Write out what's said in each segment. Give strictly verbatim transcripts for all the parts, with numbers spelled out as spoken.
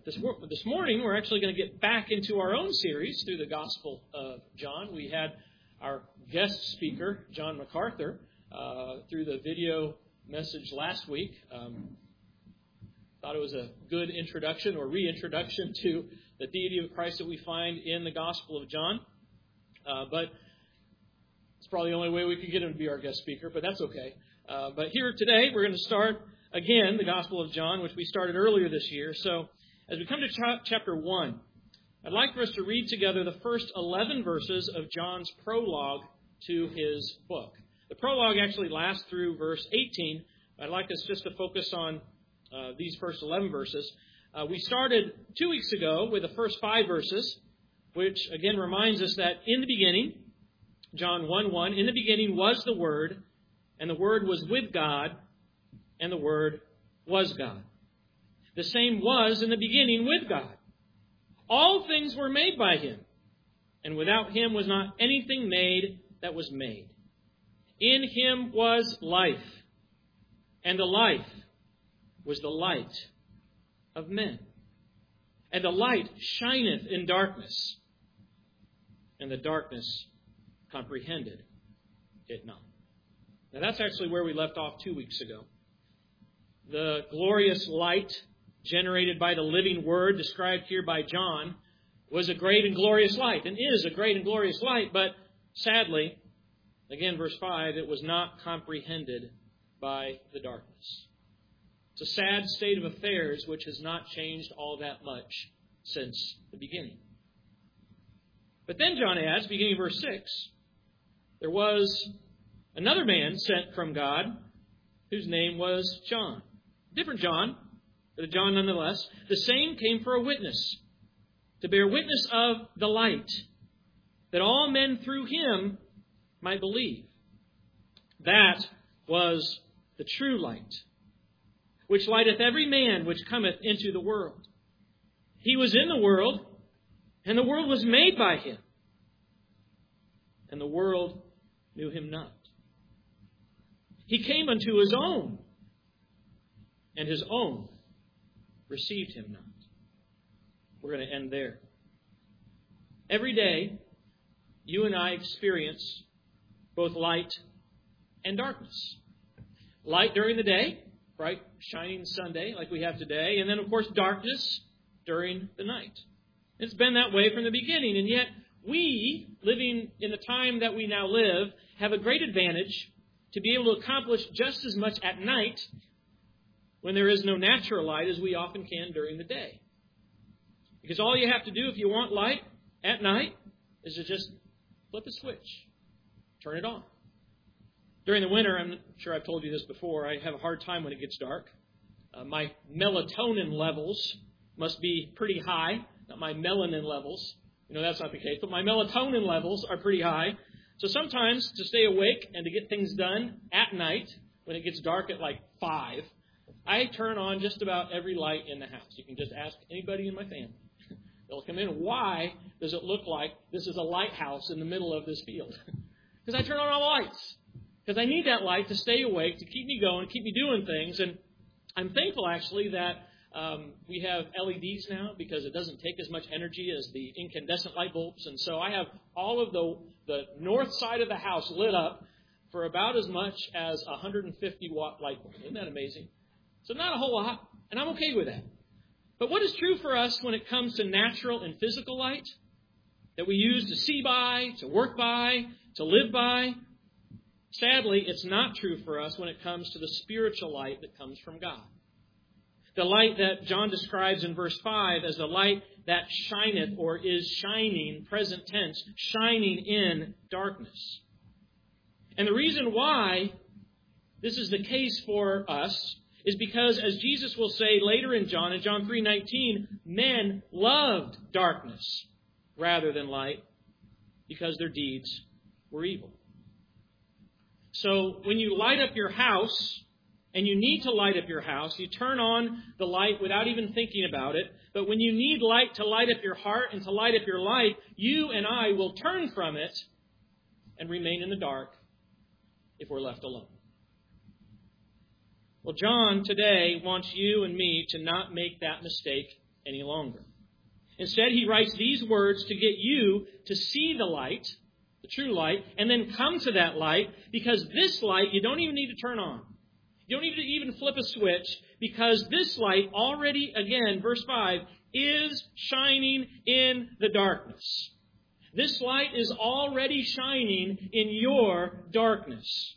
this, this morning, we're actually going to get back into our own series through the Gospel of John. We had our guest speaker, John MacArthur, uh, through the video message last week. Um, thought it was a good introduction or reintroduction to the deity of Christ that we find in the Gospel of John. Uh, but it's probably the only way we could get him to be our guest speaker, but that's okay. Uh, but here today, we're going to start again the Gospel of John, which we started earlier this year. So as we come to cha- chapter one, I'd like for us to read together the first eleven verses of John's prologue to his book. The prologue actually lasts through verse eighteen. I'd like us just to focus on uh, these first eleven verses. Uh, we started two weeks ago with the first five verses, which again reminds us that in the beginning, John one one, in the beginning was the Word, and the Word was with God, and the Word was God. The same was in the beginning with God. All things were made by Him, and without Him was not anything made that was made. In Him was life, and the life was the light of men. And the light shineth in darkness, and the darkness comprehended it not. Now that's actually where we left off two weeks ago. The glorious light generated by the living Word described here by John was a great and glorious light, and is a great and glorious light, but sadly, again, verse five, it was not comprehended by the darkness. It's a sad state of affairs which has not changed all that much since the beginning. But then John adds, beginning verse six, there was another man sent from God whose name was John. Different John, but a John nonetheless. The same came for a witness, to bear witness of the light, that all men through him might believe. That was the true light, which lighteth every man which cometh into the world. He was in the world, and the world was made by him, and the world knew him not. He came unto his own, and his own received him not. We're going to end there. Every day, you and I experience both light and darkness. Light during the day, bright, shining Sunday like we have today, and then, of course, darkness during the night. It's been that way from the beginning, and yet we, living in the time that we now live, have a great advantage to be able to accomplish just as much at night when there is no natural light as we often can during the day. Because all you have to do if you want light at night is to just flip a switch, turn it on. During the winter, I'm sure I've told you this before, I have a hard time when it gets dark. Uh, my melatonin levels must be pretty high, not my melanin levels. You know, that's not the case, but my melatonin levels are pretty high. So sometimes to stay awake and to get things done at night, when it gets dark at like five, I turn on just about every light in the house. You can just ask anybody in my family. They'll come in. Why does it look like this is a lighthouse in the middle of this field? Because I turn on all the lights. Because I need that light to stay awake, to keep me going, keep me doing things. And I'm thankful, actually, that um, we have L E Ds now because it doesn't take as much energy as the incandescent light bulbs. And so I have all of the, the north side of the house lit up for about as much as a one hundred fifty watt light bulb. Isn't that amazing? So not a whole lot, and I'm okay with that. But what is true for us when it comes to natural and physical light that we use to see by, to work by, to live by? Sadly, it's not true for us when it comes to the spiritual light that comes from God. The light that John describes in verse five as the light that shineth or is shining, present tense, shining in darkness. And the reason why this is the case for us is because, as Jesus will say later in John, in John three nineteen, men loved darkness rather than light because their deeds were evil. So when you light up your house, and you need to light up your house, you turn on the light without even thinking about it. But when you need light to light up your heart and to light up your life, you and I will turn from it and remain in the dark if we're left alone. Well, John today wants you and me to not make that mistake any longer. Instead, he writes these words to get you to see the light, the true light, and then come to that light, because this light you don't even need to turn on. You don't need to even flip a switch, because this light already, again, verse five, is shining in the darkness. This light is already shining in your darkness.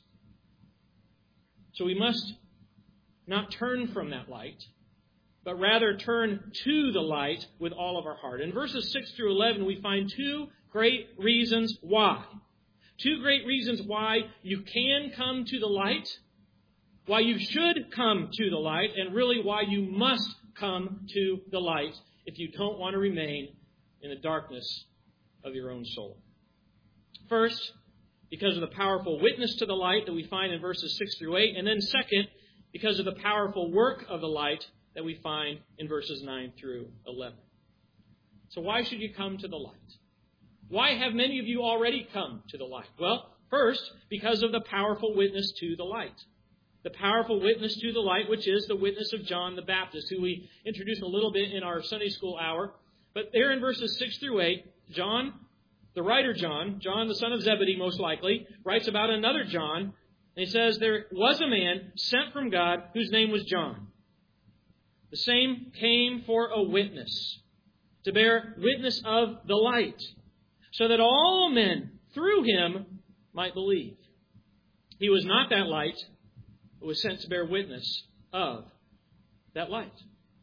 So we must not turn from that light, but rather turn to the light with all of our heart. In verses six through eleven, we find two great reasons why. Two great reasons why you can come to the light, why you should come to the light, and really why you must come to the light if you don't want to remain in the darkness of your own soul. First, because of the powerful witness to the light that we find in verses six through eight, and then second, because of the powerful work of the light that we find in verses nine through eleven. So why should you come to the light? Why have many of you already come to the light? Well, first, because of the powerful witness to the light. The powerful witness to the light, which is the witness of John the Baptist, who we introduced a little bit in our Sunday school hour. But there in verses six through eight, John, the writer John, John the son of Zebedee most likely, writes about another John. And he says, there was a man sent from God whose name was John. The same came for a witness, to bear witness of the light, so that all men through him might believe. He was not that light, but was sent to bear witness of that light.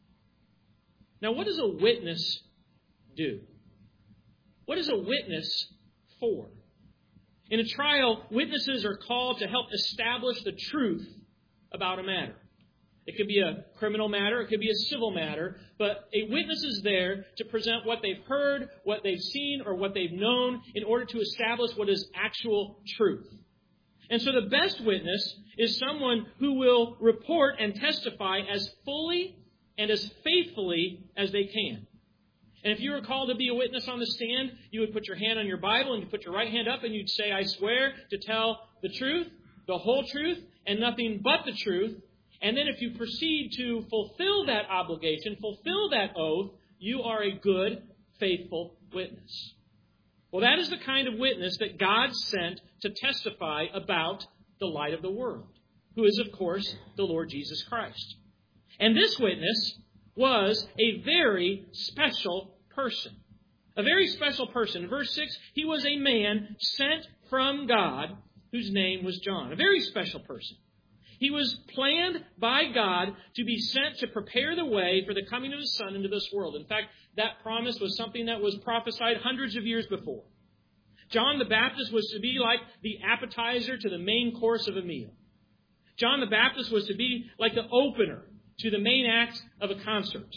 Now, what does a witness do? What is a witness for? In a trial, witnesses are called to help establish the truth about a matter. It could be a criminal matter, it could be a civil matter, but a witness is there to present what they've heard, what they've seen, or what they've known in order to establish what is actual truth. And so the best witness is someone who will report and testify as fully and as faithfully as they can. And if you were called to be a witness on the stand, you would put your hand on your Bible and you'd put your right hand up and you'd say, I swear to tell the truth, the whole truth, and nothing but the truth. And then if you proceed to fulfill that obligation, fulfill that oath, you are a good, faithful witness. Well, that is the kind of witness that God sent to testify about the light of the world, who is, of course, the Lord Jesus Christ. And this witness was a very special person. A very special person. In verse six, he was a man sent from God whose name was John. A very special person. He was planned by God to be sent to prepare the way for the coming of His Son into this world. In fact, that promise was something that was prophesied hundreds of years before. John the Baptist was to be like the appetizer to the main course of a meal. John the Baptist was to be like the opener to the main act of a concert.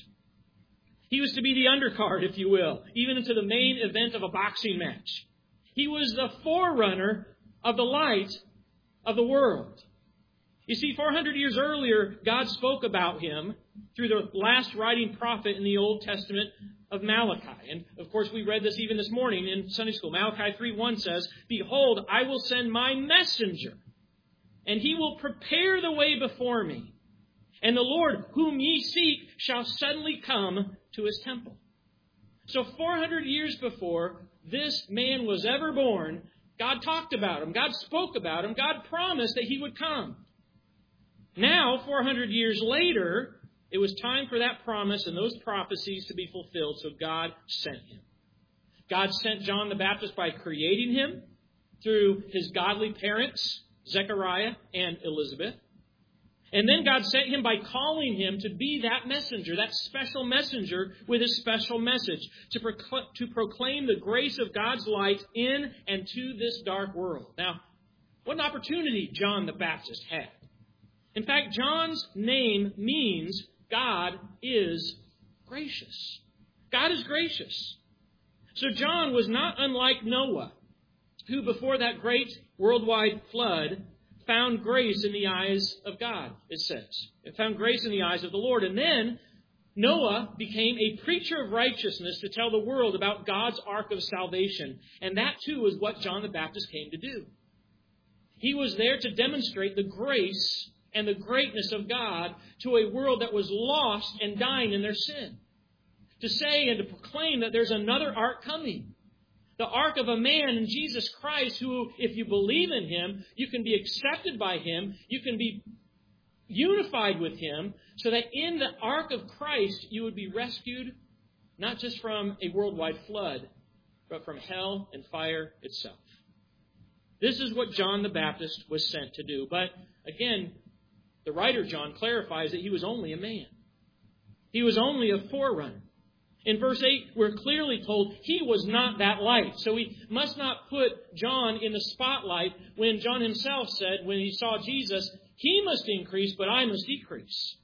He was to be the undercard, if you will, even into the main event of a boxing match. He was the forerunner of the light of the world. You see, four hundred years earlier, God spoke about him through the last writing prophet in the Old Testament of Malachi. And, of course, we read this even this morning in Sunday school. Malachi three one says, Behold, I will send my messenger, and he will prepare the way before me. And the Lord, whom ye seek, shall suddenly come to His temple. So four hundred years before this man was ever born, God talked about him. God spoke about him. God promised that he would come. Now, four hundred years later, it was time for that promise and those prophecies to be fulfilled, so God sent him. God sent John the Baptist by creating him through his godly parents, Zechariah and Elizabeth. And then God sent him by calling him to be that messenger, that special messenger with his special message, to, procl- to proclaim the grace of God's light in and to this dark world. Now, what an opportunity John the Baptist had. In fact, John's name means God is gracious. God is gracious. So John was not unlike Noah, who before that great worldwide flood found grace in the eyes of God, it says. It found grace in the eyes of the Lord. And then Noah became a preacher of righteousness to tell the world about God's ark of salvation. And that too is what John the Baptist came to do. He was there to demonstrate the grace and the greatness of God to a world that was lost and dying in their sin. to say and to proclaim that there's another ark coming. The ark of a man in Jesus Christ who, if you believe in Him, you can be accepted by Him, you can be unified with Him, so that in the ark of Christ you would be rescued not just from a worldwide flood, but from hell and fire itself. This is what John the Baptist was sent to do. But again, the writer John clarifies that he was only a man. He was only a forerunner. In verse eight, we're clearly told he was not that light. So we must not put John in the spotlight when John himself said, when he saw Jesus, he must increase, but I must decrease.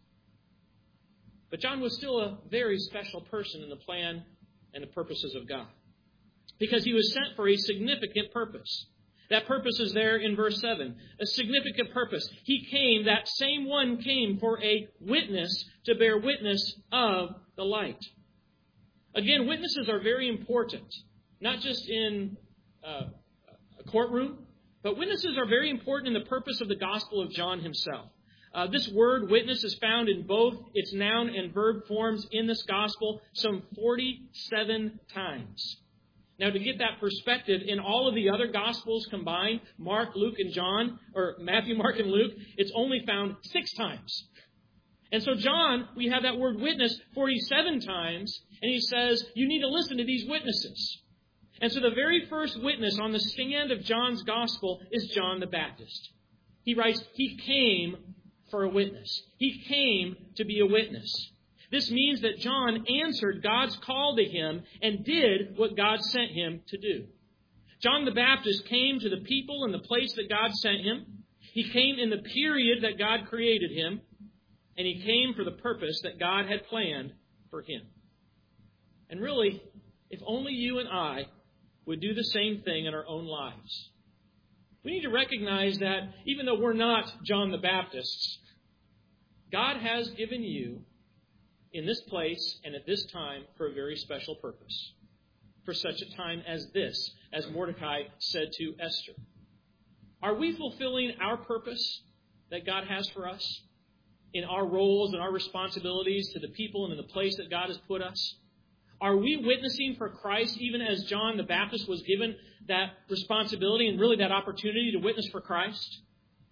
But John was still a very special person in the plan and the purposes of God, because he was sent for a significant purpose. That purpose is there in verse seven. A significant purpose. He came, that same one came for a witness to bear witness of the light. Again, witnesses are very important, not just in uh, a courtroom, but witnesses are very important in the purpose of the Gospel of John himself. Uh, this word witness is found in both its noun and verb forms in this Gospel some forty-seven times. Now, to get that perspective, in all of the other Gospels combined, Mark, Luke, and John, or Matthew, Mark, and Luke, it's only found six times. And so John, we have that word witness forty-seven times, and he says, you need to listen to these witnesses. And so the very first witness on the stand of John's Gospel is John the Baptist. He writes, he came for a witness. He came to be a witness. This means that John answered God's call to him and did what God sent him to do. John the Baptist came to the people in the place that God sent him. He came in the period that God created him. And he came for the purpose that God had planned for him. And really, if only you and I would do the same thing in our own lives. We need to recognize that even though we're not John the Baptists, God has given you in this place and at this time for a very special purpose. For such a time as this, as Mordecai said to Esther. Are we fulfilling our purpose that God has for us in our roles and our responsibilities to the people and in the place that God has put us? Are we witnessing for Christ even as John the Baptist was given that responsibility and really that opportunity to witness for Christ?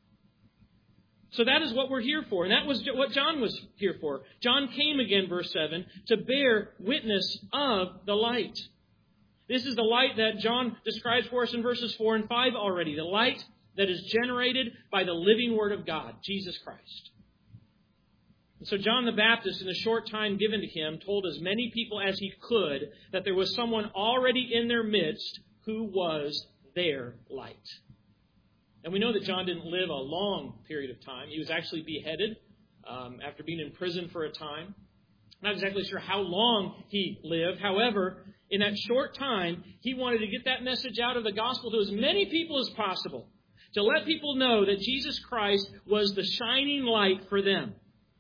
So that is what we're here for. And that was what John was here for. John came again, verse seven, to bear witness of the light. This is the light that John describes for us in verses four and five already. The light that is generated by the living Word of God, Jesus Christ. And so John the Baptist, in the short time given to him, told as many people as he could that there was someone already in their midst who was their light. And we know that John didn't live a long period of time. He was actually beheaded um, after being in prison for a time. Not exactly sure how long he lived. However, in that short time, he wanted to get that message out of the gospel to as many people as possible, to let people know that Jesus Christ was the shining light for them.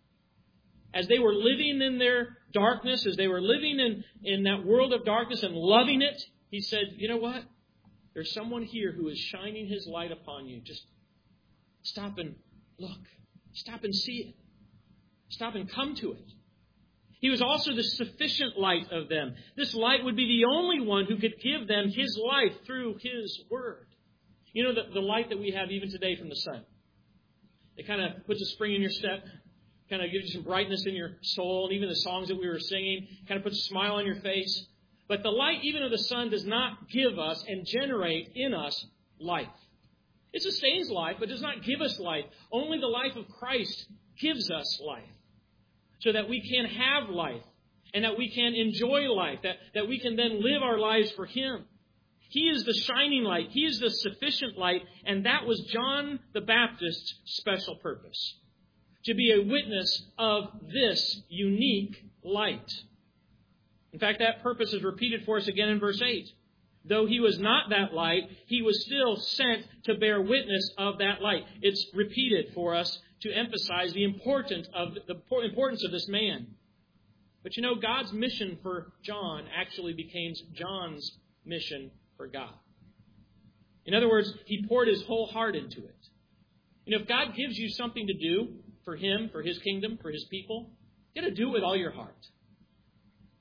As they were living in their darkness, as they were living in, in that world of darkness and loving it, he said, you know what? There's someone here who is shining his light upon you. Just stop and look. Stop and see it. Stop and come to it. He was also the sufficient light of them. This light would be the only one who could give them his life through his word. You know, the, the light that we have even today from the sun. It kind of puts a spring in your step. Kind of gives you some brightness in your soul. And even the songs that we were singing kind of puts a smile on your face. But the light even of the sun does not give us and generate in us life. It sustains life, but does not give us life. Only the life of Christ gives us life. So that we can have life. And that we can enjoy life. That, that we can then live our lives for Him. He is the shining light. He is the sufficient light. And that was John the Baptist's special purpose. To be a witness of this unique light. In fact, that purpose is repeated for us again in verse eight. Though he was not that light, he was still sent to bear witness of that light. It's repeated for us to emphasize the importance of the importance of this man. But you know, God's mission for John actually became John's mission for God. In other words, he poured his whole heart into it. You know, if God gives you something to do for Him, for His kingdom, for His people, you got to do it with all your heart.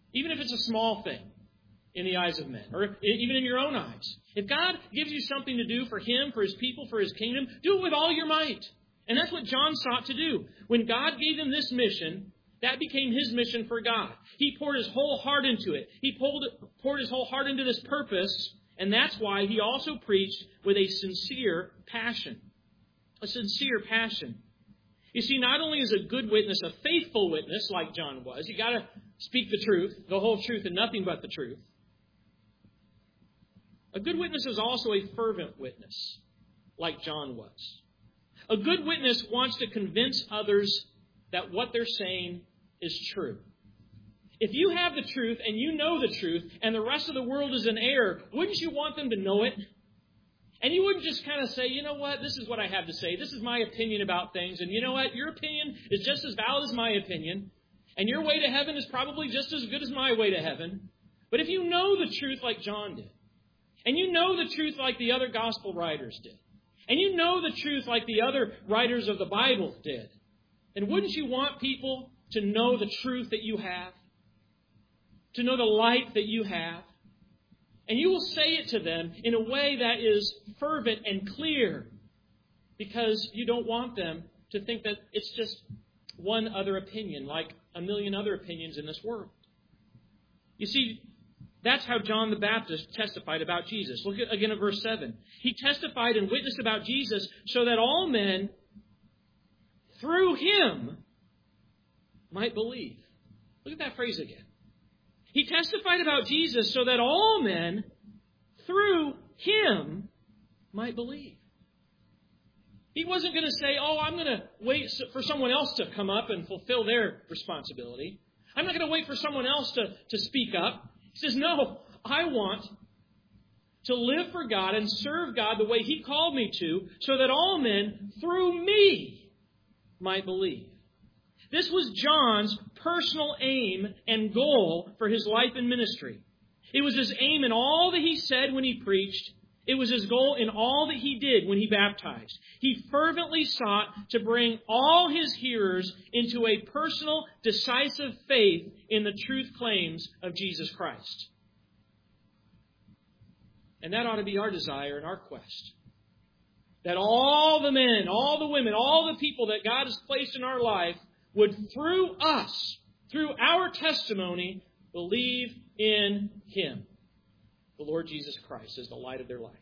even if it's a small thing in the eyes of men, or even in your own eyes. If God gives you something to do for Him, for His people, for His kingdom, do it with all your might. And that's what John sought to do. When God gave him this mission, that became his mission for God. He poured his whole heart into it. He poured, poured his whole heart into this purpose, and that's why he also preached with a sincere passion. A sincere passion. You see, not only is a good witness a faithful witness, like John was, you got to speak the truth, the whole truth, and nothing but the truth. A good witness is also a fervent witness, like John was. A good witness wants to convince others that what they're saying is true. If you have the truth and you know the truth and the rest of the world is in error, wouldn't you want them to know it? And you wouldn't just kind of say, you know what, this is what I have to say. This is my opinion about things. And you know what, your opinion is just as valid as my opinion. And your way to heaven is probably just as good as my way to heaven. But if you know the truth like John did, and you know the truth like the other gospel writers did, and you know the truth like the other writers of the Bible did, then wouldn't you want people to know the truth that you have? To know the light that you have? And you will say it to them in a way that is fervent and clear, because you don't want them to think that it's just one other opinion, like a million other opinions in this world. You see, that's how John the Baptist testified about Jesus. Look at, again at verse seven. He testified and witnessed about Jesus so that all men through Him might believe. Look at that phrase again. He testified about Jesus so that all men through Him might believe. He wasn't going to say, oh, I'm going to wait for someone else to come up and fulfill their responsibility. I'm not going to wait for someone else to, to speak up. He says, no, I want to live for God and serve God the way He called me to, so that all men through me might believe. This was John's personal aim and goal for his life and ministry. It was his aim in all that he said when he preached. It was his goal in all that he did when he baptized. He fervently sought to bring all his hearers into a personal, decisive faith in the truth claims of Jesus Christ. And that ought to be our desire and our quest. That all the men, all the women, all the people that God has placed in our life would, through us, through our testimony, believe in Him, the Lord Jesus Christ, as the light of their life.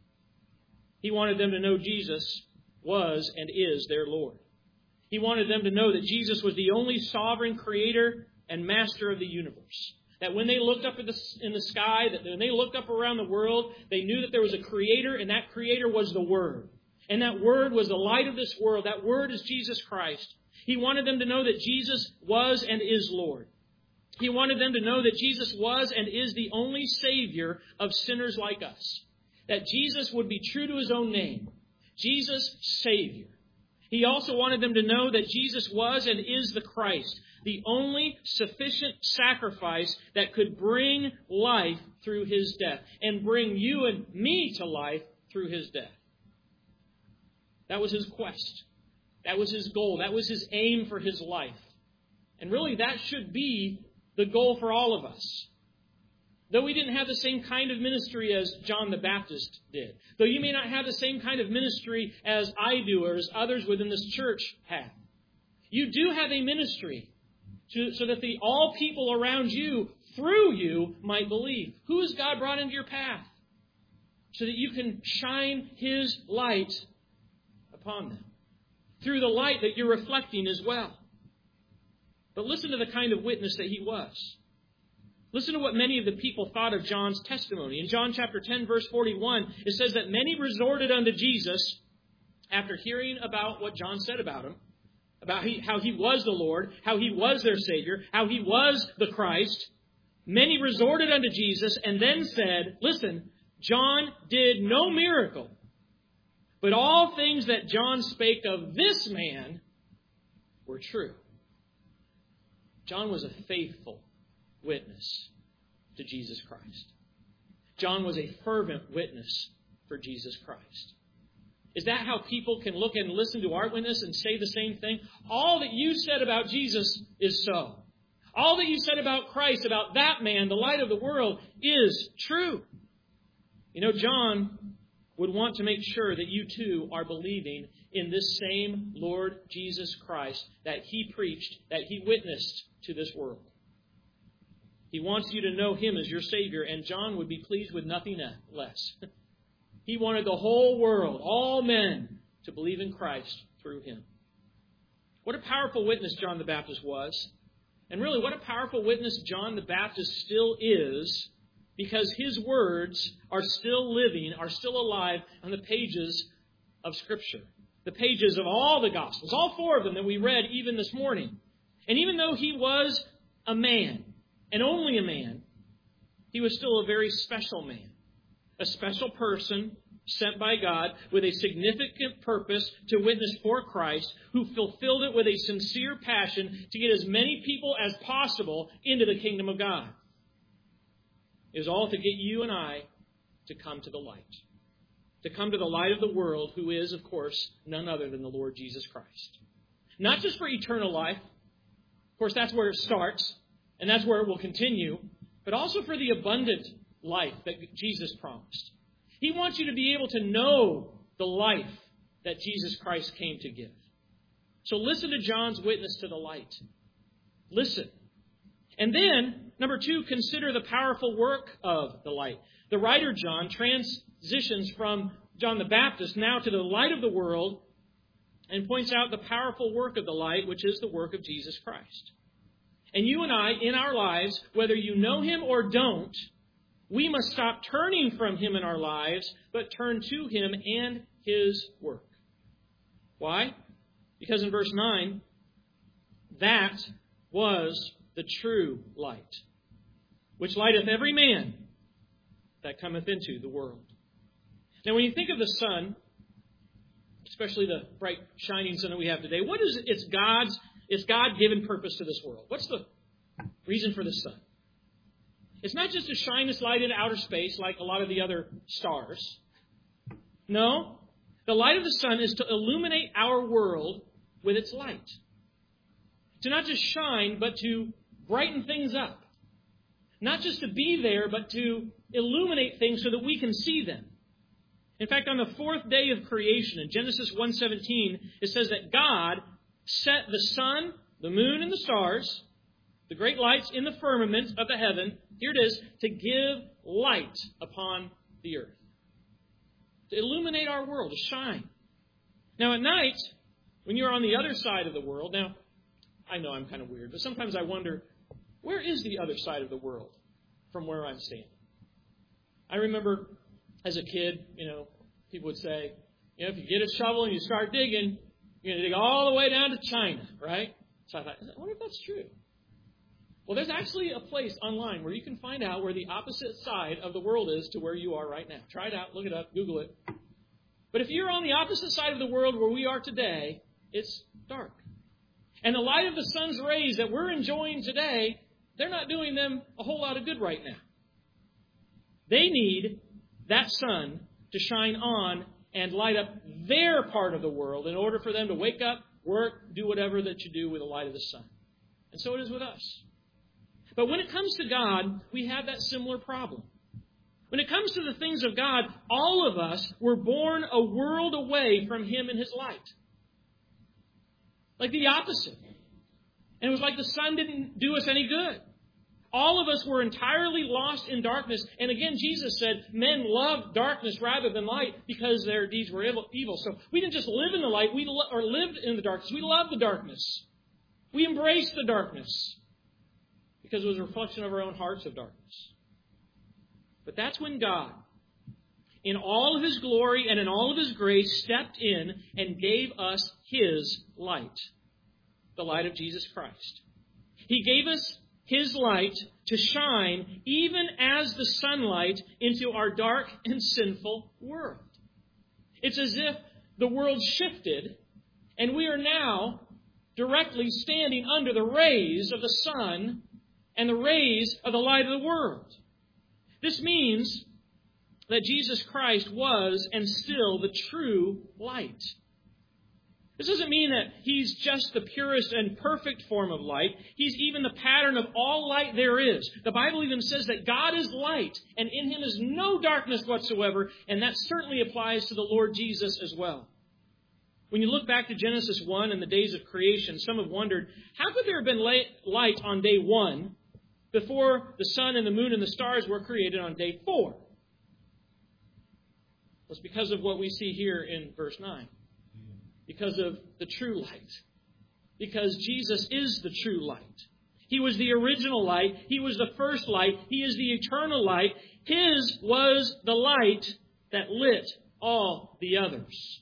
He wanted them to know Jesus was and is their Lord. He wanted them to know that Jesus was the only sovereign creator and master of the universe. That when they looked up in the, in the sky, that when they looked up around the world, they knew that there was a creator, and that creator was the Word. And that Word was the light of this world. That Word is Jesus Christ. He wanted them to know that Jesus was and is Lord. He wanted them to know that Jesus was and is the only Savior of sinners like us. That Jesus would be true to His own name. Jesus, Savior. He also wanted them to know that Jesus was and is the Christ, the only sufficient sacrifice that could bring life through His death and bring you and me to life through His death. That was His quest. That was His goal. That was His aim for His life. And really, that should be the goal for all of us. Though we didn't have the same kind of ministry as John the Baptist did. Though you may not have the same kind of ministry as I do or as others within this church have. You do have a ministry to, so that the all people around you, through you, might believe. Who has God brought into your path? So that you can shine His light upon them. Through the light that you're reflecting as well. But listen to the kind of witness that he was. Listen to what many of the people thought of John's testimony. In John chapter ten, verse forty-one, it says that many resorted unto Jesus after hearing about what John said about Him, about he, how He was the Lord, how He was their Savior, how He was the Christ. Many resorted unto Jesus and then said, listen, John did no miracle, but all things that John spake of this man were true. John was a faithful witness to Jesus Christ. John was a fervent witness for Jesus Christ. Is that how people can look and listen to our witness and say the same thing? All that you said about Jesus is so. All that you said about Christ, about that man, the light of the world, is true. You know, John would want to make sure that you too are believing in this same Lord Jesus Christ that He preached, that He witnessed to this world. He wants you to know Him as your Savior, and John would be pleased with nothing less. He wanted the whole world, all men, to believe in Christ through Him. What a powerful witness John the Baptist was. And really, what a powerful witness John the Baptist still is, because his words are still living, are still alive on the pages of Scripture. The pages of all the Gospels, all four of them that we read even this morning. And even though he was a man, and only a man, he was still a very special man. A special person sent by God with a significant purpose to witness for Christ, who fulfilled it with a sincere passion to get as many people as possible into the kingdom of God. It was all to get you and I to come to the light. To come to the light of the world, who is, of course, none other than the Lord Jesus Christ. Not just for eternal life. Of course, that's where it starts, and that's where it will continue, but also for the abundant life that Jesus promised. He wants you to be able to know the life that Jesus Christ came to give. So listen to John's witness to the light. Listen. And then, number two, consider the powerful work of the light. The writer John transitions from John the Baptist now to the light of the world and points out the powerful work of the light, which is the work of Jesus Christ. And you and I, in our lives, whether you know Him or don't, we must stop turning from Him in our lives, but turn to Him and His work. Why? Because in verse nine, that was the true light, which lighteth every man that cometh into the world. Now, when you think of the sun, especially the bright shining sun that we have today, what is it? It's God's, it's God-given purpose to this world. What's the reason for the sun? It's not just to shine its light in outer space like a lot of the other stars. No. The light of the sun is to illuminate our world with its light. To not just shine, but to brighten things up. Not just to be there, but to illuminate things so that we can see them. In fact, on the fourth day of creation, in Genesis one seventeen, it says that God set the sun, the moon, and the stars, the great lights in the firmament of the heaven, here it is, to give light upon the earth. To illuminate our world, to shine. Now at night, when you're on the other side of the world, now, I know I'm kind of weird, but sometimes I wonder, where is the other side of the world from where I'm standing? I remember as a kid, you know, people would say, you know, if you get a shovel and you start digging, you're going to dig all the way down to China, right? So I thought, I wonder if that's true. Well, there's actually a place online where you can find out where the opposite side of the world is to where you are right now. Try it out, look it up, Google it. But if you're on the opposite side of the world where we are today, it's dark. And the light of the sun's rays that we're enjoying today, they're not doing them a whole lot of good right now. They need that sun to shine on and light up their part of the world in order for them to wake up, work, do whatever that you do with the light of the sun. And so it is with us. But when it comes to God, we have that similar problem. When it comes to the things of God, all of us were born a world away from Him and His light. Like the opposite. And it was like the sun didn't do us any good. All of us were entirely lost in darkness. And again, Jesus said, men loved darkness rather than light because their deeds were evil. So we didn't just live in the light, we lo- or lived in the darkness. We loved the darkness. We embraced the darkness because it was a reflection of our own hearts of darkness. But that's when God, in all of His glory and in all of His grace, stepped in and gave us His light, the light of Jesus Christ. He gave us His light to shine even as the sunlight into our dark and sinful world. It's as if the world shifted and we are now directly standing under the rays of the sun and the rays of the light of the world. This means that Jesus Christ was and still the true light. This doesn't mean that He's just the purest and perfect form of light. He's even the pattern of all light there is. The Bible even says that God is light, and in Him is no darkness whatsoever, and that certainly applies to the Lord Jesus as well. When you look back to Genesis one and the days of creation, some have wondered, how could there have been light on day one before the sun and the moon and the stars were created on day four? Well, it's because of what we see here in verse nine. Because of the true light. Because Jesus is the true light. He was the original light. He was the first light. He is the eternal light. His was the light that lit all the others.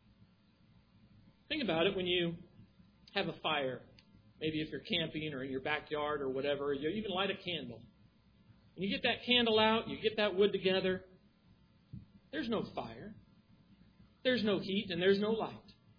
Think about it when you have a fire. Maybe if you're camping or in your backyard or whatever, you even light a candle. When you get that candle out, you get that wood together, there's no fire. There's no heat and there's no light.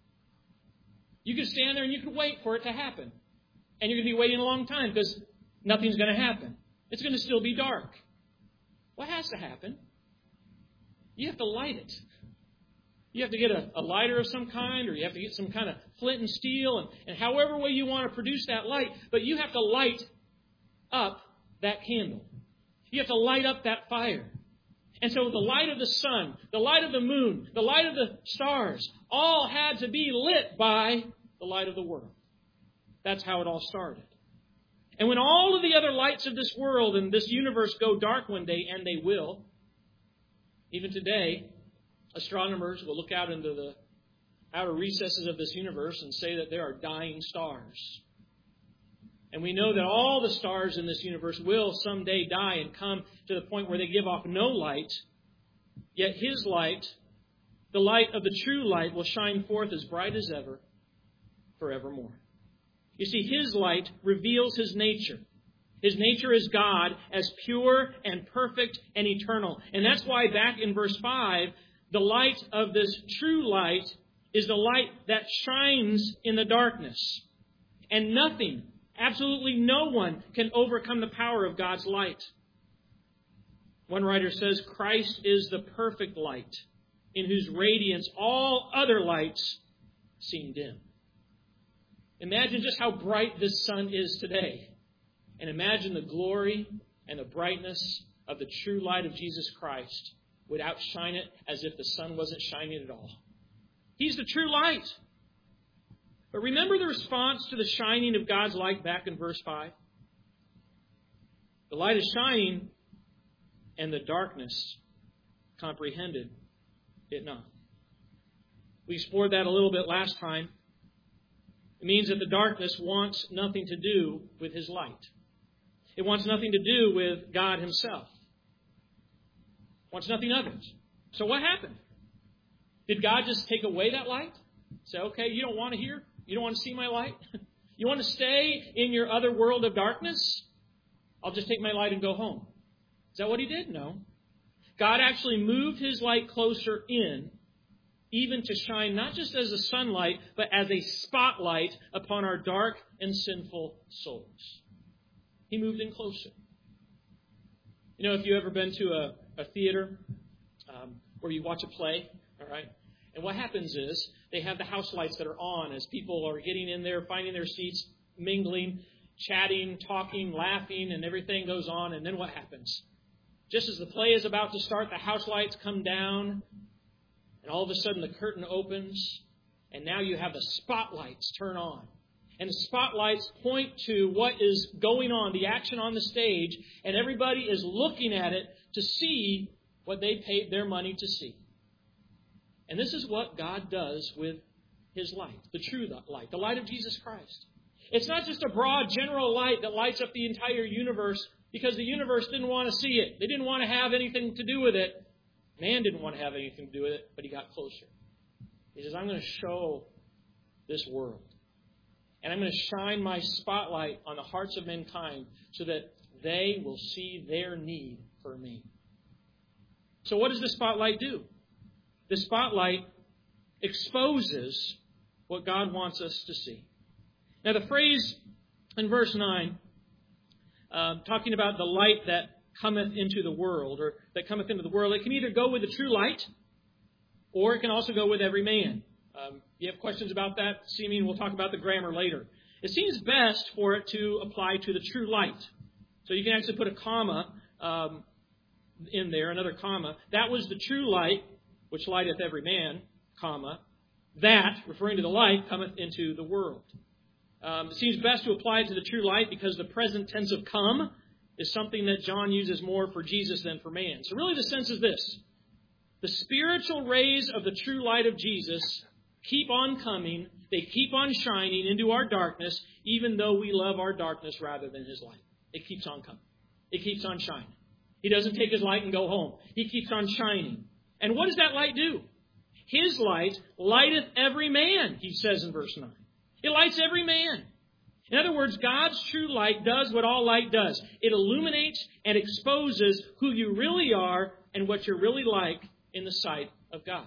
You can stand there and you can wait for it to happen. And you're going to be waiting a long time because nothing's going to happen. It's going to still be dark. What has to happen? You have to light it. You have to get a, a lighter of some kind, or you have to get some kind of flint and steel, and, and however way you want to produce that light. But you have to light up that candle. You have to light up that fire. And so the light of the sun, the light of the moon, the light of the stars, all had to be lit by the light of the world. That's how it all started. And when all of the other lights of this world and this universe go dark one day, and they will, even today, astronomers will look out into the outer recesses of this universe and say that there are dying stars. And we know that all the stars in this universe will someday die and come to the point where they give off no light. Yet His light, the light of the true light, will shine forth as bright as ever, forevermore. You see, His light reveals His nature. His nature is God, as pure and perfect and eternal. And that's why back in verse five, the light of this true light is the light that shines in the darkness. And nothing, absolutely no one, can overcome the power of God's light. One writer says, Christ is the perfect light, in whose radiance all other lights seem dim. Imagine just how bright this sun is today. And imagine the glory and the brightness of the true light of Jesus Christ would outshine it as if the sun wasn't shining at all. He's the true light. But remember the response to the shining of God's light back in verse five? The light is shining, and the darkness comprehended it not. We explored that a little bit last time. It means that the darkness wants nothing to do with His light. It wants nothing to do with God Himself. It wants nothing of it. So what happened? Did God just take away that light? Say, okay, you don't want to hear? You don't want to see my light? You want to stay in your other world of darkness? I'll just take my light and go home. Is that what He did? No. God actually moved His light closer in, even to shine not just as a sunlight, but as a spotlight upon our dark and sinful souls. He moved in closer. You know, if you've ever been to a, a theater um, where you watch a play, all right, and what happens is they have the house lights that are on as people are getting in there, finding their seats, mingling, chatting, talking, laughing, and everything goes on. And then what happens? Just as the play is about to start, the house lights come down, and all of a sudden the curtain opens, and now you have the spotlights turn on. And the spotlights point to what is going on, the action on the stage, and everybody is looking at it to see what they paid their money to see. And this is what God does with His light, the true light, the light of Jesus Christ. It's not just a broad, general light that lights up the entire universe because the universe didn't want to see it. They didn't want to have anything to do with it. Man didn't want to have anything to do with it, but He got closer. He says, I'm going to show this world. And I'm going to shine my spotlight on the hearts of mankind so that they will see their need for me. So what does the spotlight do? The spotlight exposes what God wants us to see. Now the phrase in verse nine, uh, talking about the light that cometh into the world, or that cometh into the world, it can either go with the true light, or it can also go with every man. Um, you have questions about that? See me, and we'll talk about the grammar later. It seems best for it to apply to the true light. So you can actually put a comma um, in there, another comma. That was the true light, which lighteth every man, comma. That, referring to the light, cometh into the world. Um, it seems best to apply it to the true light because the present tense of come is something that John uses more for Jesus than for man. So really the sense is this. The spiritual rays of the true light of Jesus keep on coming. They keep on shining into our darkness, even though we love our darkness rather than His light. It keeps on coming. It keeps on shining. He doesn't take His light and go home. He keeps on shining. And what does that light do? His light lighteth every man, he says in verse nine. It lights every man. In other words, God's true light does what all light does. It illuminates and exposes who you really are and what you're really like in the sight of God.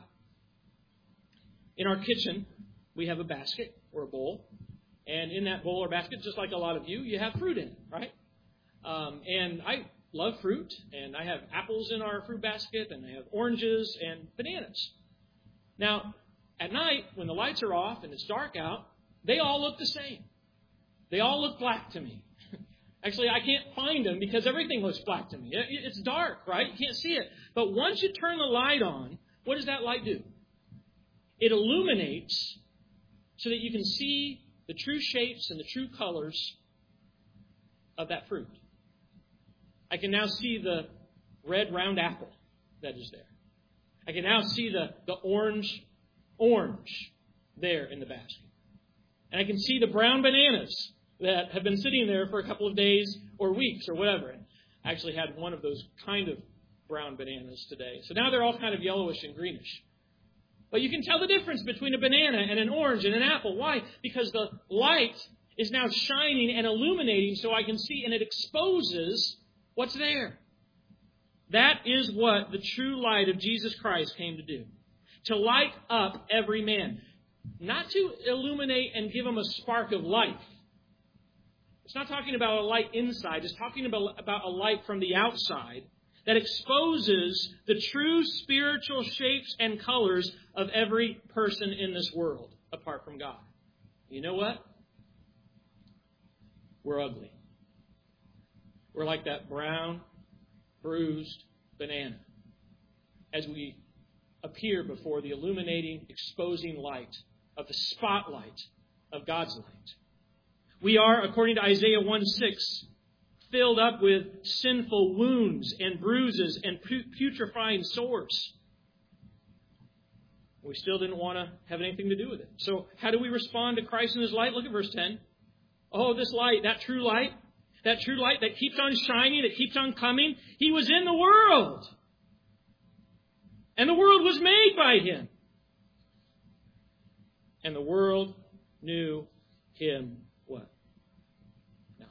In our kitchen, we have a basket or a bowl. And in that bowl or basket, just like a lot of you, you have fruit in it, right? Um, and I love fruit. And I have apples in our fruit basket. And I have oranges and bananas. Now, at night, when the lights are off and it's dark out, they all look the same. They all look black to me. Actually, I can't find them because everything looks black to me. It's dark, right? You can't see it. But once you turn the light on, what does that light do? It illuminates so that you can see the true shapes and the true colors of that fruit. I can now see the red round apple that is there. I can now see the, the orange orange there in the basket. And I can see the brown bananas that have been sitting there for a couple of days or weeks or whatever. And I actually had one of those kind of brown bananas today. So now they're all kind of yellowish and greenish. But you can tell the difference between a banana and an orange and an apple. Why? Because the light is now shining and illuminating so I can see, and it exposes what's there. That is what the true light of Jesus Christ came to do. To light up every man. Not to illuminate and give them a spark of life. It's not talking about a light inside. It's talking about, about a light from the outside that exposes the true spiritual shapes and colors of every person in this world apart from God. You know what? We're ugly. We're like that brown, bruised banana as we appear before the illuminating, exposing light of the spotlight of God's light. We are, according to Isaiah one six, filled up with sinful wounds and bruises and putrefying sores. We still didn't want to have anything to do with it. So how do we respond to Christ and His light? Look at verse ten. Oh, this light, that true light, that true light that keeps on shining, that keeps on coming. He was in the world. And the world was made by Him. And the world knew Him what? No.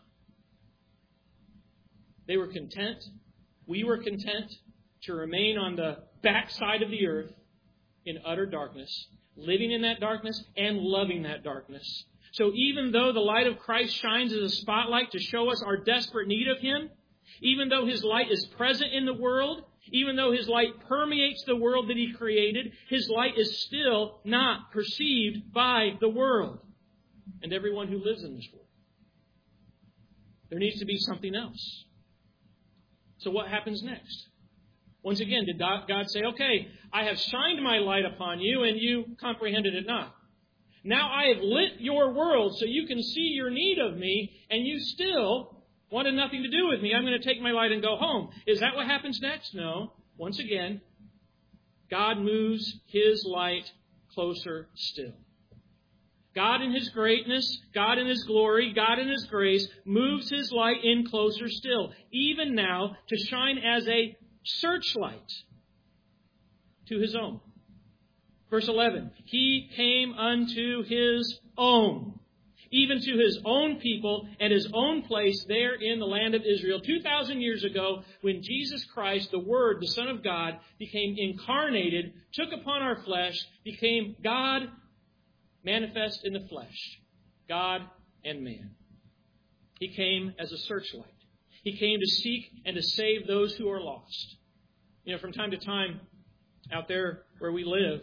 They were content. We were content to remain on the backside of the earth in utter darkness, living in that darkness and loving that darkness. So even though the light of Christ shines as a spotlight to show us our desperate need of Him, even though His light is present in the world, even though His light permeates the world that He created, His light is still not perceived by the world and everyone who lives in this world. There needs to be something else. So what happens next? Once again, did God say, okay, I have shined my light upon you and you comprehended it not. Now I have lit your world so you can see your need of me and you still wanted nothing to do with me. I'm going to take my light and go home. Is that what happens next? No. Once again, God moves His light closer still. God in His greatness, God in His glory, God in His grace moves His light in closer still, even now to shine as a searchlight to His own. Verse eleven, He came unto His own, even to His own people and His own place there in the land of Israel. two thousand years ago, when Jesus Christ, the Word, the Son of God, became incarnated, took upon our flesh, became God manifest in the flesh, God and man. He came as a searchlight. He came to seek and to save those who are lost. You know, from time to time, out there where we live,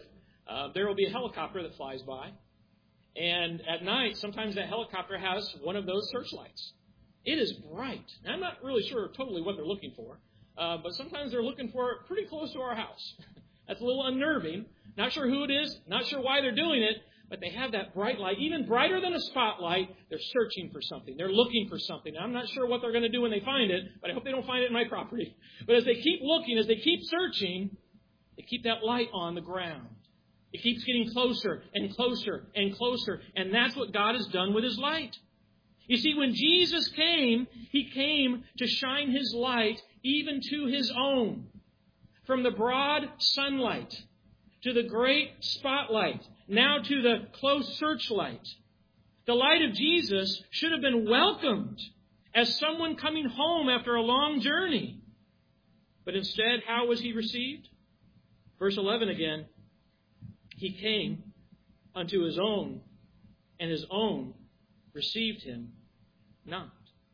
uh, there will be a helicopter that flies by. And at night, sometimes that helicopter has one of those searchlights. It is bright. Now, I'm not really sure totally what they're looking for, uh, but sometimes they're looking for it pretty close to our house. That's a little unnerving. Not sure who it is, not sure why they're doing it, but they have that bright light, even brighter than a spotlight. They're searching for something. They're looking for something. Now, I'm not sure what they're going to do when they find it, but I hope they don't find it in my property. But as they keep looking, as they keep searching, they keep that light on the ground. It keeps getting closer and closer and closer, and that's what God has done with His light. You see, when Jesus came, He came to shine His light even to His own. From the broad sunlight to the great spotlight, now to the close searchlight. The light of Jesus should have been welcomed as someone coming home after a long journey. But instead, how was He received? Verse eleven again, He came unto His own, and His own received Him not.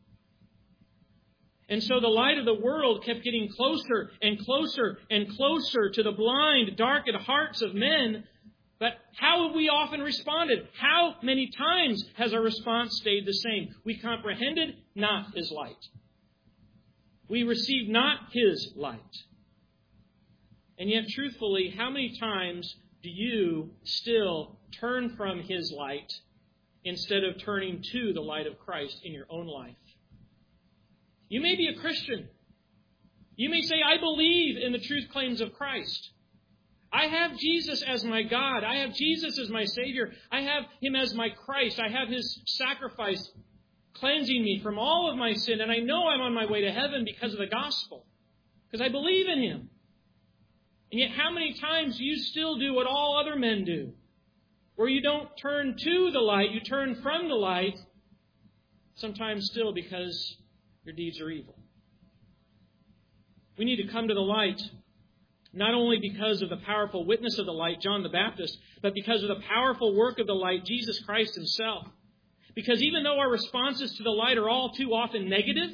And so the light of the world kept getting closer and closer and closer to the blind, darkened hearts of men. But how have we often responded? How many times has our response stayed the same? We comprehended not His light. We received not His light. And yet, truthfully, how many times do you still turn from His light instead of turning to the light of Christ in your own life? You may be a Christian. You may say, I believe in the truth claims of Christ. I have Jesus as my God. I have Jesus as my Savior. I have Him as my Christ. I have His sacrifice cleansing me from all of my sin. And I know I'm on my way to heaven because of the gospel. Because I believe in Him. And yet how many times do you still do what all other men do? Where you don't turn to the light, you turn from the light. Sometimes still because your deeds are evil. We need to come to the light, not only because of the powerful witness of the light, John the Baptist, but because of the powerful work of the light, Jesus Christ Himself. Because even though our responses to the light are all too often negative,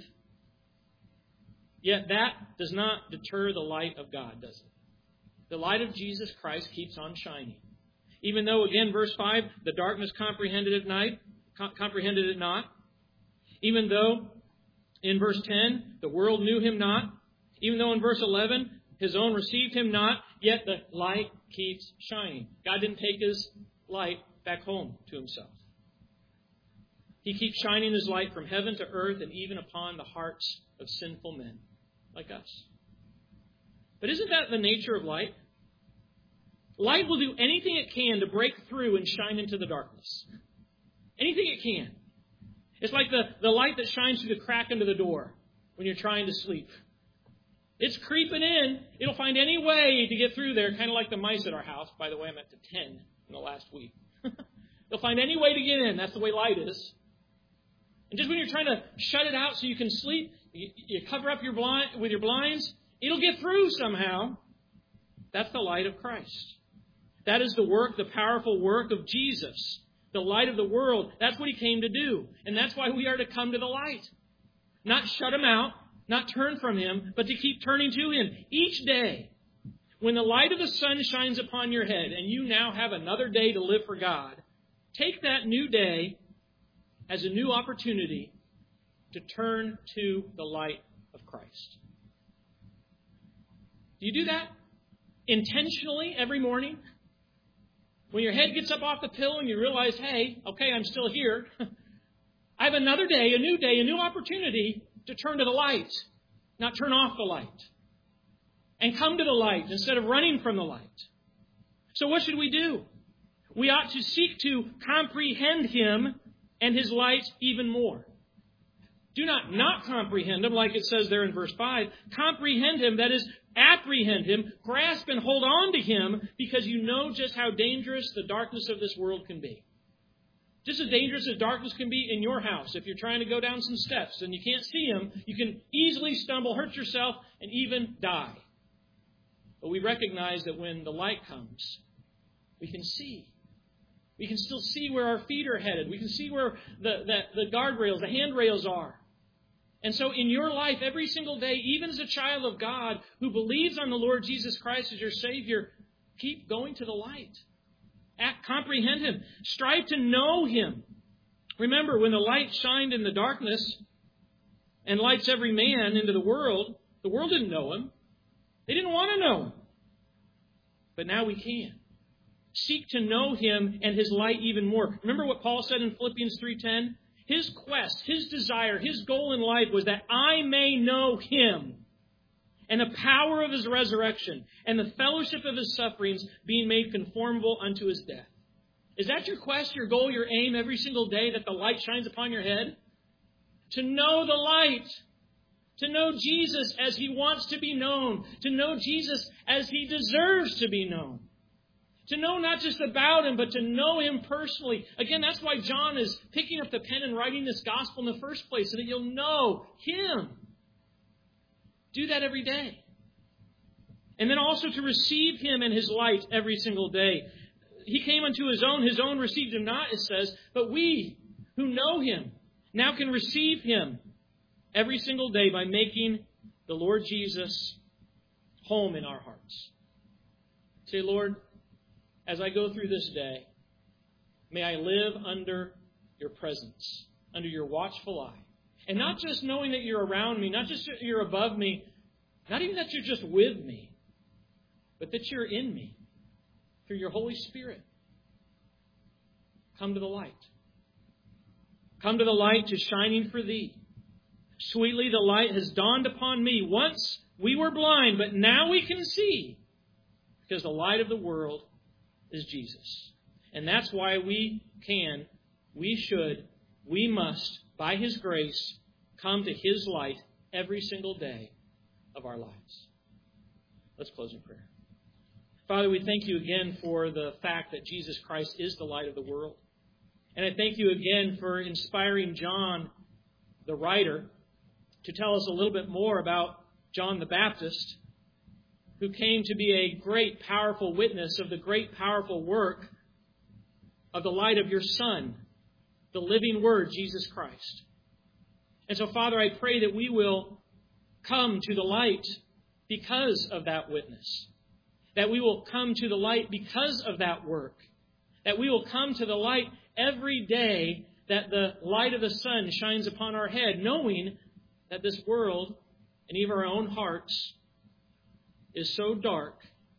yet that does not deter the light of God, does it? The light of Jesus Christ keeps on shining. Even though, again, verse five, the darkness comprehended it night, comprehended it not. Even though, in verse ten, the world knew Him not. Even though in verse eleven, His own received Him not, yet the light keeps shining. God didn't take His light back home to Himself. He keeps shining His light from heaven to earth and even upon the hearts of sinful men like us. But isn't that the nature of light? Light will do anything it can to break through and shine into the darkness. Anything it can. It's like the, the light that shines through the crack into the door when you're trying to sleep. It's creeping in. It'll find any way to get through there, kind of like the mice at our house. By the way, I'm at to ten in the last week. They'll find any way to get in. That's the way light is. And just when you're trying to shut it out so you can sleep, you, you cover up your blind with your blinds, it'll get through somehow. That's the light of Christ. That is the work, the powerful work of Jesus. The light of the world. That's what He came to do. And that's why we are to come to the light. Not shut Him out, not turn from Him, but to keep turning to Him. Each day, when the light of the sun shines upon your head and you now have another day to live for God, take that new day as a new opportunity to turn to the light of Christ. Do you do that intentionally every morning? When your head gets up off the pillow and you realize, hey, okay, I'm still here. I have another day, a new day, a new opportunity to turn to the light, not turn off the light. And come to the light instead of running from the light. So what should we do? We ought to seek to comprehend Him and His light even more. Do not not comprehend Him, like it says there in verse five. Comprehend Him, that is, apprehend Him, grasp and hold on to Him, because you know just how dangerous the darkness of this world can be. Just as dangerous as darkness can be in your house. If you're trying to go down some steps and you can't see Him, you can easily stumble, hurt yourself, and even die. But we recognize that when the light comes, we can see. We can still see where our feet are headed. We can see where the, the, the guardrails, the handrails are. And so in your life, every single day, even as a child of God who believes on the Lord Jesus Christ as your Savior, keep going to the light. Act, comprehend Him. Strive to know Him. Remember, when the light shined in the darkness and lights every man into the world, the world didn't know Him. They didn't want to know Him. But now we can. Seek to know Him and His light even more. Remember what Paul said in Philippians three ten? His quest, his desire, his goal in life was that I may know Him and the power of His resurrection and the fellowship of His sufferings, being made conformable unto His death. Is that your quest, your goal, your aim every single day, that the light shines upon your head? To know the light. To know Jesus as He wants to be known. To know Jesus as He deserves to be known. To know not just about Him, but to know Him personally. Again, that's why John is picking up the pen and writing this gospel in the first place, so that you'll know Him. Do that every day. And then also to receive Him and His light every single day. He came unto His own. His own received Him not, it says. But we who know Him now can receive Him every single day by making the Lord Jesus home in our hearts. Say, Lord, as I go through this day, may I live under Your presence, under Your watchful eye. And not just knowing that You're around me, not just that You're above me, not even that You're just with me, but that You're in me through Your Holy Spirit. Come to the light. Come to the light to shining for Thee. Sweetly the light has dawned upon me. Once we were blind, but now we can see, because the light of the world is Jesus. And that's why we can, we should, we must, by His grace, come to His light every single day of our lives. Let's close in prayer. Father, we thank You again for the fact that Jesus Christ is the light of the world. And I thank You again for inspiring John, the writer, to tell us a little bit more about John the Baptist, who came to be a great, powerful witness of the great, powerful work of the light of Your Son, the living Word, Jesus Christ. And so, Father, I pray that we will come to the light because of that witness. That we will come to the light because of that work. That we will come to the light every day that the light of the sun shines upon our head, knowing that this world and even our own hearts is so dark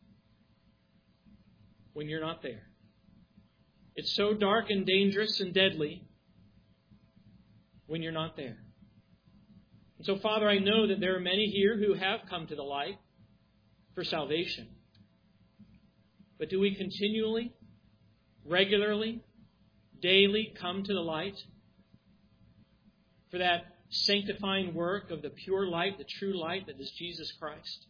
when You're not there. It's so dark and dangerous and deadly when You're not there. And so, Father, I know that there are many here who have come to the light for salvation. But do we continually, regularly, daily come to the light for that sanctifying work of the pure light, the true light that is Jesus Christ?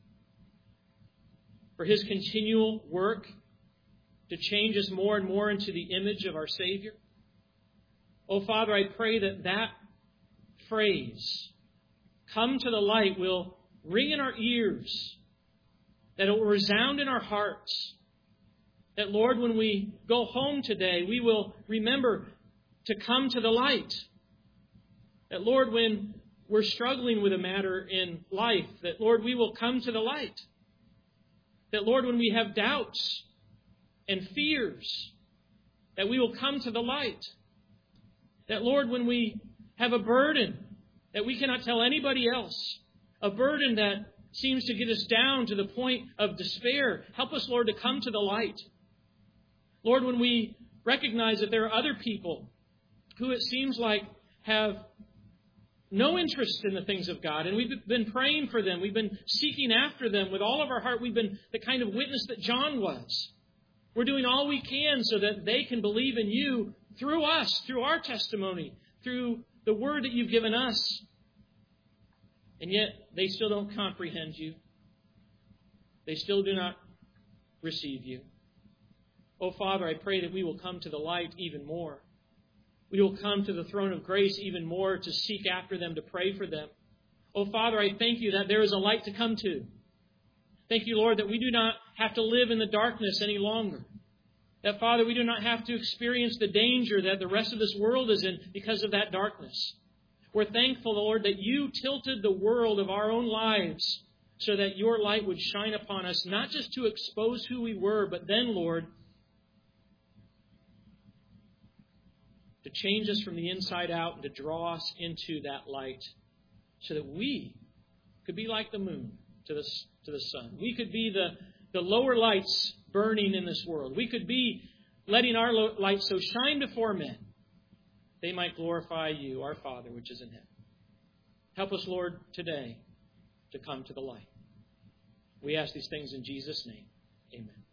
For His continual work to change us more and more into the image of our Savior? Oh, Father, I pray that that phrase, come to the light, will ring in our ears, that it will resound in our hearts. That, Lord, when we go home today, we will remember to come to the light. That, Lord, when we're struggling with a matter in life, that, Lord, we will come to the light. That, Lord, when we have doubts and fears, that we will come to the light. That, Lord, when we have a burden that we cannot tell anybody else, a burden that seems to get us down to the point of despair, help us, Lord, to come to the light. Lord, when we recognize that there are other people who it seems like have no interest in the things of God, and we've been praying for them, we've been seeking after them with all of our heart, we've been the kind of witness that John was. We're doing all we can so that they can believe in You through us, through our testimony, through the word that You've given us. And yet they still don't comprehend You. They still do not receive You. Oh, Father, I pray that we will come to the light even more. We will come to the throne of grace even more to seek after them, to pray for them. Oh, Father, I thank You that there is a light to come to. Thank You, Lord, that we do not have to live in the darkness any longer. That, Father, we do not have to experience the danger that the rest of this world is in because of that darkness. We're thankful, Lord, that You tilted the world of our own lives so that Your light would shine upon us, not just to expose who we were, but then, Lord, to change us from the inside out and to draw us into that light so that we could be like the moon to the, to the sun. We could be the, the lower lights burning in this world. We could be letting our light so shine before men, they might glorify you, our Father, which is in heaven. Help us, Lord, today to come to the light. We ask these things in Jesus' name. Amen.